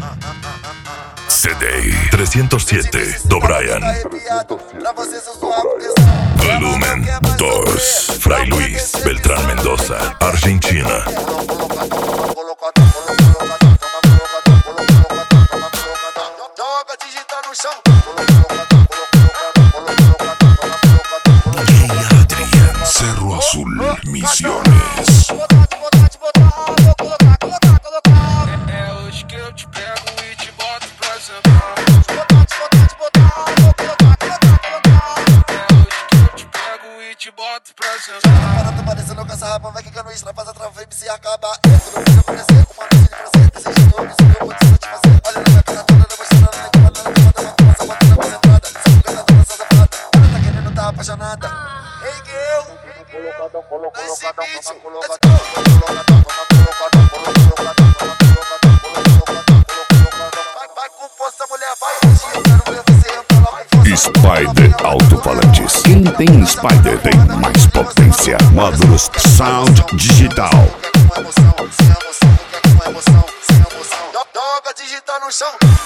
CD 307 do Brian. Volumen 2 Fray Luis Beltrán Mendoza, Argentina. DJ Adrian, Cerro Azul, Misiones. É hoje que eu te pego e te boto pra sentar. É hoje que eu te pego e te boto pra sentar. Parado parecendo com essa rapa, vai quicando isso, faz a trava e se acaba. Tudo que eu conhecer, com uma noite de prazer, desejo de novo, isso eu vou te satisfazer. Olha na minha cara toda, demonstrando na queimada, na queimada, na fumaça, batendo na entrada. Sabe que ela tá nessa safada, ela tá querendo, tá apaixonada. Ei, girl, esse vai com força, mulher, vai. Eu quero ver você entrar lá com força. Spider Alto-Falantes. Quem tem Spider tem mais potência. Módulos Sound Digital. Com emoção, sem emoção, com emoção, sem emoção. Joga digital no chão.